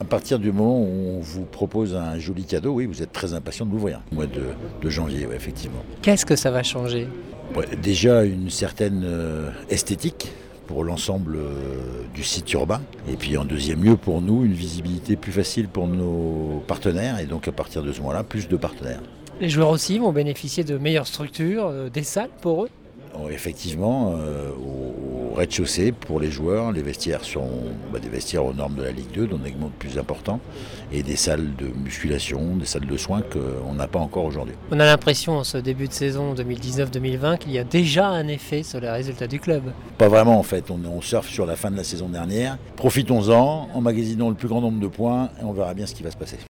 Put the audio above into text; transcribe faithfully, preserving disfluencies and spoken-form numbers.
partir du moment où on vous propose un joli cadeau, oui, vous êtes très impatient de l'ouvrir. Au mois de, de janvier, oui, effectivement. Qu'est-ce que ça va changer ? Ouais, déjà une certaine euh, esthétique pour l'ensemble euh, du site urbain. Et puis en deuxième lieu, pour nous, une visibilité plus facile pour nos partenaires. Et donc à partir de ce moment-là, plus de partenaires. Les joueurs aussi vont bénéficier de meilleures structures, euh, des salles pour eux ? Effectivement, euh, au, au rez-de-chaussée, pour les joueurs, les vestiaires sont bah, des vestiaires aux normes de la Ligue deux, dont des mondes plus importants, et des salles de musculation, des salles de soins qu'on n'a pas encore aujourd'hui. On a l'impression, en ce début de saison deux mille dix-neuf deux mille vingt, qu'il y a déjà un effet sur les résultats du club. Pas vraiment en fait, on, on surfe sur la fin de la saison dernière. Profitons-en, emmagasinons le plus grand nombre de points et on verra bien ce qui va se passer.